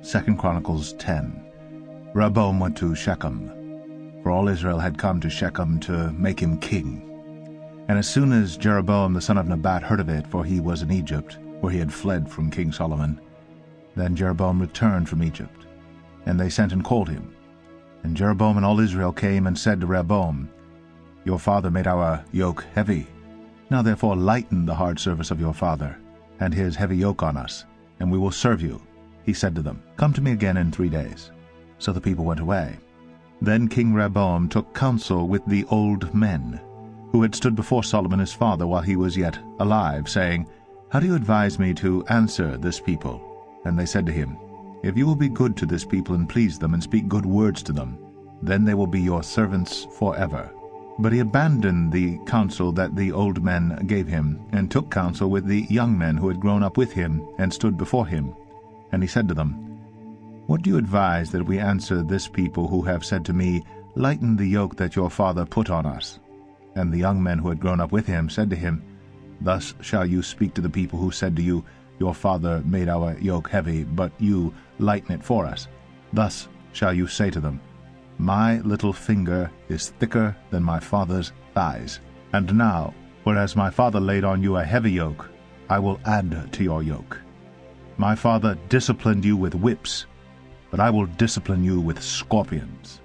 2 Chronicles 10. Rehoboam went to Shechem, for all Israel had come to Shechem to make him king. And as soon as Jeroboam the son of Nebat heard of it, for he was in Egypt, where he had fled from King Solomon, then Jeroboam returned from Egypt, and they sent and called him. And Jeroboam and all Israel came and said to Rehoboam, Your father made our yoke heavy. Now therefore lighten the hard service of your father, and his heavy yoke on us, and we will serve you. He said to them, Come to me again in 3 days. So the people went away. Then King Rehoboam took counsel with the old men, who had stood before Solomon his father while he was yet alive, saying, How do you advise me to answer this people? And they said to him, If you will be good to this people and please them and speak good words to them, then they will be your servants forever. But he abandoned the counsel that the old men gave him, and took counsel with the young men who had grown up with him and stood before him. And he said to them, What do you advise that we answer this people who have said to me, Lighten the yoke that your father put on us? And the young men who had grown up with him said to him, Thus shall you speak to the people who said to you, Your father made our yoke heavy, but you lighten it for us. Thus shall you say to them, My little finger is thicker than my father's thighs. And now, whereas my father laid on you a heavy yoke, I will add to your yoke. My father disciplined you with whips, but I will discipline you with scorpions.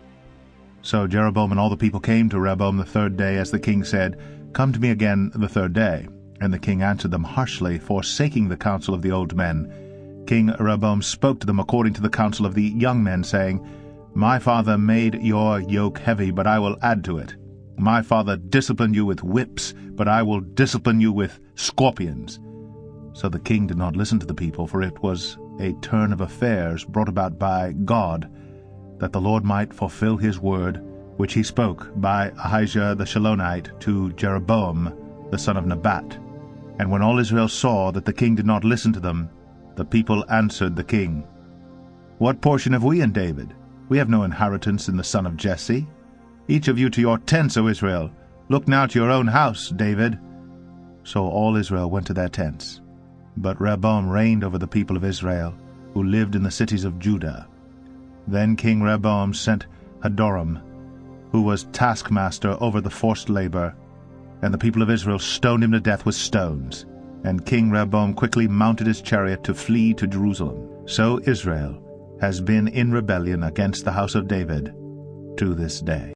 So Jeroboam and all the people came to Rehoboam the 3rd day, as the king said, Come to me again the 3rd day. And the king answered them harshly, forsaking the counsel of the old men. King Rehoboam spoke to them according to the counsel of the young men, saying, My father made your yoke heavy, but I will add to it. My father disciplined you with whips, but I will discipline you with scorpions. So the king did not listen to the people, for it was a turn of affairs brought about by God, that the Lord might fulfill his word, which he spoke by Ahijah the Shilonite to Jeroboam the son of Nebat. And when all Israel saw that the king did not listen to them, the people answered the king, What portion have we in David? We have no inheritance in the son of Jesse. Each of you to your tents, O Israel. Look now to your own house, David. So all Israel went to their tents. But Rehoboam reigned over the people of Israel, who lived in the cities of Judah. Then King Rehoboam sent Hadoram, who was taskmaster over the forced labor, and the people of Israel stoned him to death with stones. And King Rehoboam quickly mounted his chariot to flee to Jerusalem. So Israel has been in rebellion against the house of David to this day.